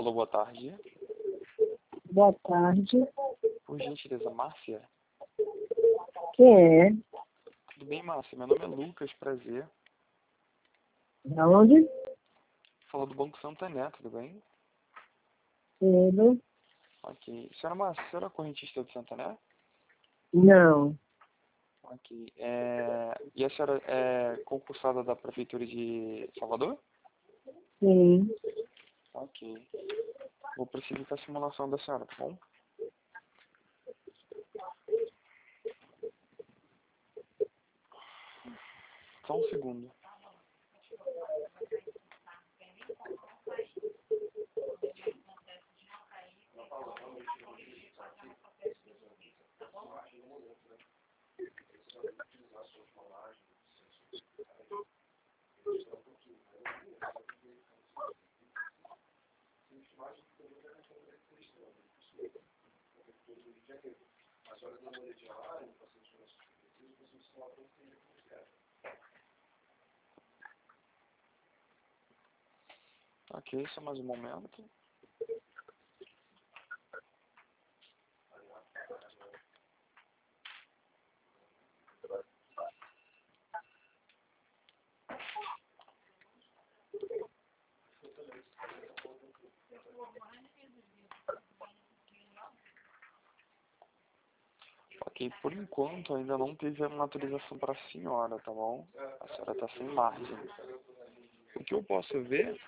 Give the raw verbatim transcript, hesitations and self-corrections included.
Alô, boa tarde. Boa tarde. Por gentileza, Márcia? Quem é? Tudo bem, Márcia? Meu nome é Lucas, prazer. Da onde? Fala do Banco Santander, tudo bem? Tudo. Ok. Senhora Márcia, a senhora é correntista do Santander? Não. Ok. É... E a senhora é concursada da Prefeitura de Salvador? Sim. Ok. Vou prosseguir com a simulação da senhora, tá bom? Só um segundo. Ok, só mais um momento. Ok, por enquanto ainda não teve a autorização para a senhora, tá bom? A senhora está sem margem. O que eu posso ver